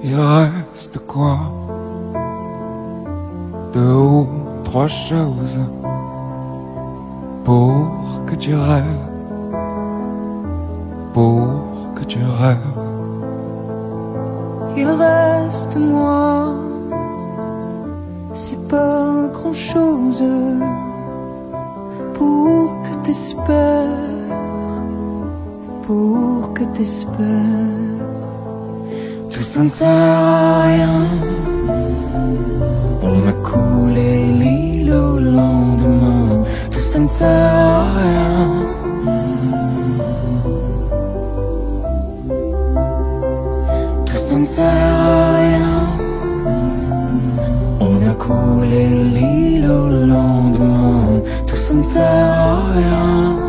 Il reste quoi? Deux ou trois choses pour que tu rêves, pour que tu rêves. Il reste moi, c'est pas grand-chose pour que t'espères, pour que t'espères. Tout ça ne sert à rien. On a coulé l'île au lendemain. Tout ça ne sert à rien. Tout ça ne sert à rien. On a coulé l'île au lendemain. Tout ça ne sert à rien.